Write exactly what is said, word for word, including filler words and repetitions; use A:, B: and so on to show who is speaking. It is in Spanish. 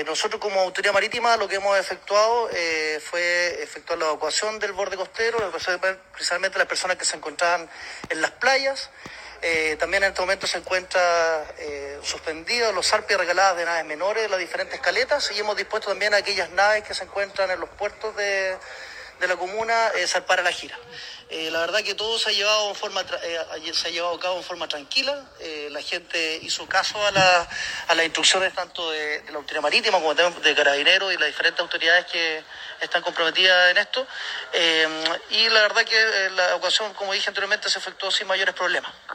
A: Eh, nosotros como Autoridad Marítima lo que hemos efectuado eh, fue efectuar la evacuación del borde costero, precisamente las personas que se encontraban en las playas. Eh, también en este momento se encuentra eh, suspendidos los zarpes regaladas de naves menores de las diferentes caletas, y hemos dispuesto también a aquellas naves que se encuentran en los puertos de, de la comuna eh, zarpar a la gira. Eh, la verdad que todo se ha llevado en forma eh, se ha llevado a cabo en forma tranquila. Eh, la gente hizo caso a, la, a las instrucciones tanto de, de la Autoridad Marítima como de Carabineros y las diferentes autoridades que están comprometidas en esto. Eh, y la verdad que la evacuación, como dije anteriormente, se efectuó sin mayores problemas.